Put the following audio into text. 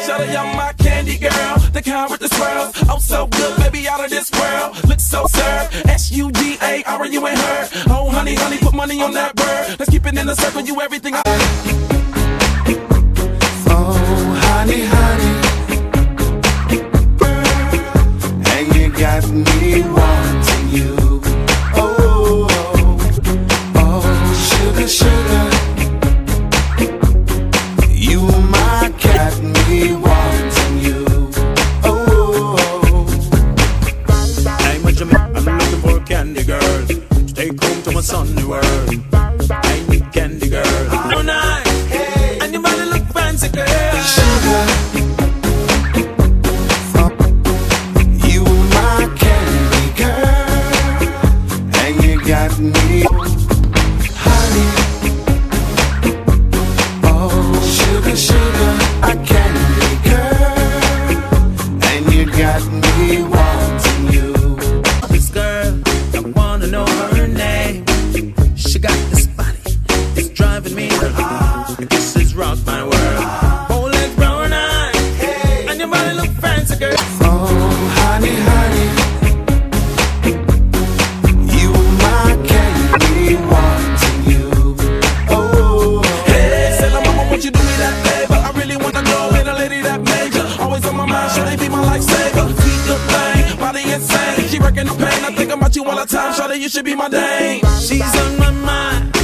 Shawty, I'm my candy girl, the kind with the swirls. Oh, so good, baby, out of this world. Look so served, SUGA, are you and her? Oh, honey, honey, put money on that bird. Let's keep it in the circle, you everything I... Oh, honey, honey, and you got me wanting you. Oh, oh, oh, sugar, sugar, you my cat, me wanting you. Oh, oh. I'm a Jamaican, I'm looking for a candy girl. Take home to my sunny world. I need candy girl. Oh, night, hey, and your body look fancy, girl. Sugar, you my candy girl, and you got me, honey. Oh, sugar, sugar, a candy girl, and you got me wanting you. This girl, I wanna know her name. She got this body, it's driving me. This is rock my world. Bold legs, brown eyes, and your body look fancy, girl. Oh, honey, honey, you my candy wanting you. Oh, Hey, say la mama, won't you do me that favor? I really wanna go with a lady that major. Always on my mind, should they be my lifesaver? Sweet good thing, body insane. She wrecking the pain, I think about you all the time. Shawty, you should be my dame. She's on my mind.